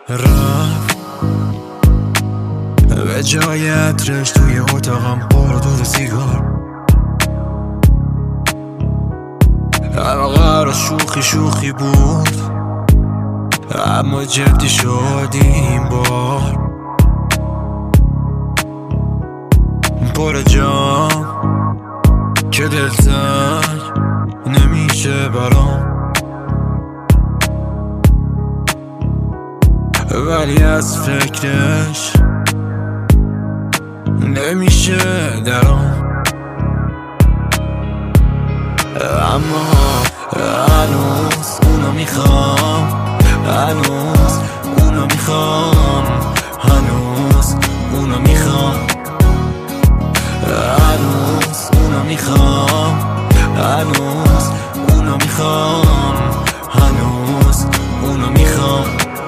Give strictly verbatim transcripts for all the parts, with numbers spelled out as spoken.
رفت به جای عطرش توی اتاقم پر دود سیگار. همه قرار شوخی شوخی بود اما جدی شد این بار. پر جام که دلتنگ نمیشه برام، ولی از فکرش نمیشه درام. اما هنوز اونو میخوام، هنوز اونو میخوام، هنوز اونو میخوام، هنوز اونو میخوام، هنوز اونو میخوام، هنوز اونو میخوام.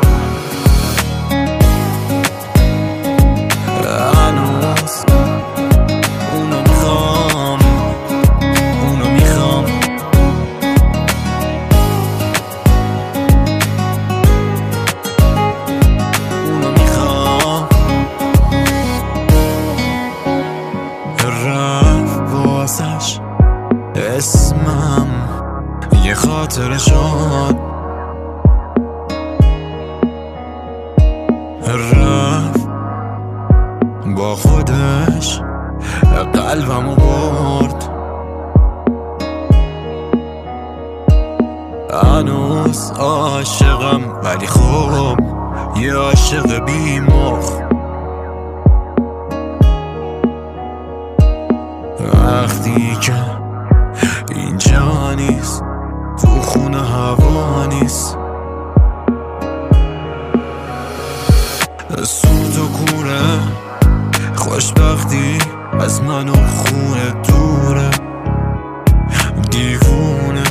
اسمم یه خاطره شد، رفت با خودش قلبمو برد. هنوز عاشقم ولی خوب یه عاشق بی مخ. وقتی که اینجا نیست، تو خونه هوا نیست، سوت و کوره خوشبختی از من و خونه دوره. دیوونه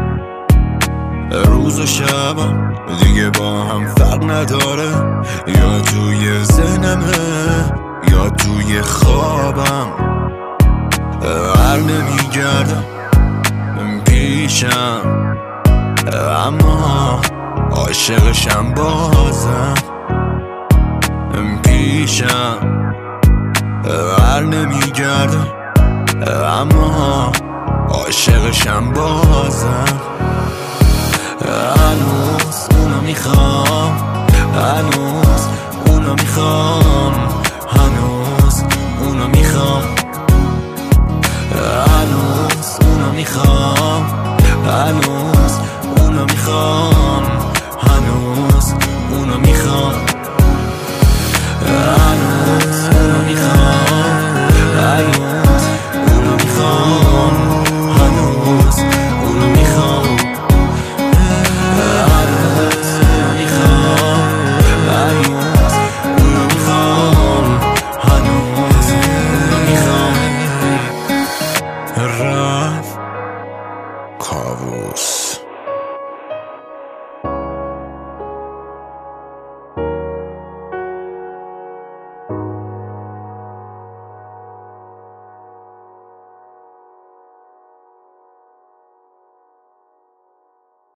روز و شبم دیگه با هم فرق نداره، یا توی ذهنمه یا توی خوابم. هر نمیگردم پیشم اما عاشقشم بازم پیشم. هر نمیگردم اما عاشقشم بازم. هنوز اونو میخوام، هنوز اونو میخوام، هنوز اونو میخوام، هنوز اونو میخوام، هنوز اونو میخوام، هنوز اونو میخوام، هنوز اونو میخوام، هنوز اونو میخوام، هنوز اونو میخوام، هنوز اونو میخوام، هنوز اونو میخوام، هنوز اونو میخوام. رفت کابوس.